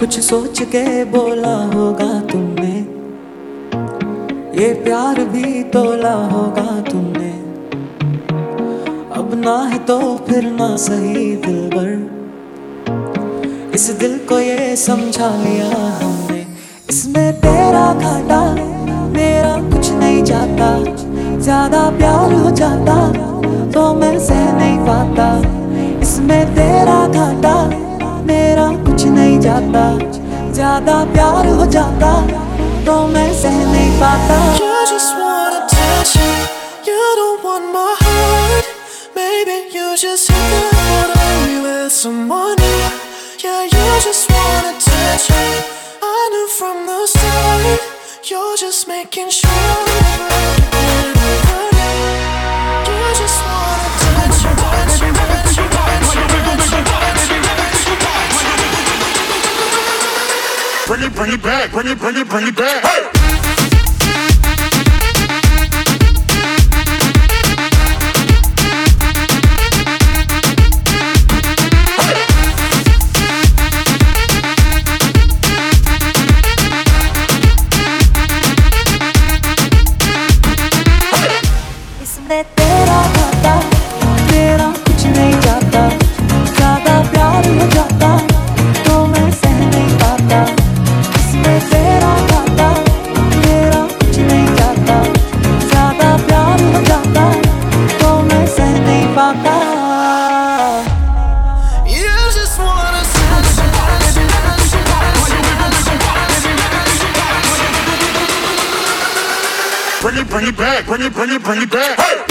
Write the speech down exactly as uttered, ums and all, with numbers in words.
कुछ सोच के बोला होगा तुमने, ये प्यार भी तोला होगा तुमने। अब ना है तो फिर ना सही दिलबर, इस दिल को ये समझा लिया हमने। इसमें तेरा घाटा मेरा कुछ नहीं जाता, ज्यादा प्यार हो जाता तो मैं सह नहीं पाता। इसमें तेरा घाटा मेरा कुछ नहीं जाता, ज्यादा प्यार हो जाता तो मैं सह नहीं पाता। You just want attention, you don't want my heart. Maybe you just hit the lottery with someone new. Yeah, you just want attention, I knew from the start. You're just making sure that you just want attention, attention, attention, attention, attention. Bring it, bring it back, bring it, bring it, bring it back. Hey! इसमें तेरा घाटा मेरा कुछ नहीं जाता, ज्यादा प्यार हो जाता तो मैं सह नहीं पाता। इसमें तेरा घाटा मेरा कुछ नहीं जाता, ज्यादा प्यार हो जाता तो मैं सह नहीं पाता। You just wanna Bring it, bring it back, bring it, bring it, bring it back. Hey!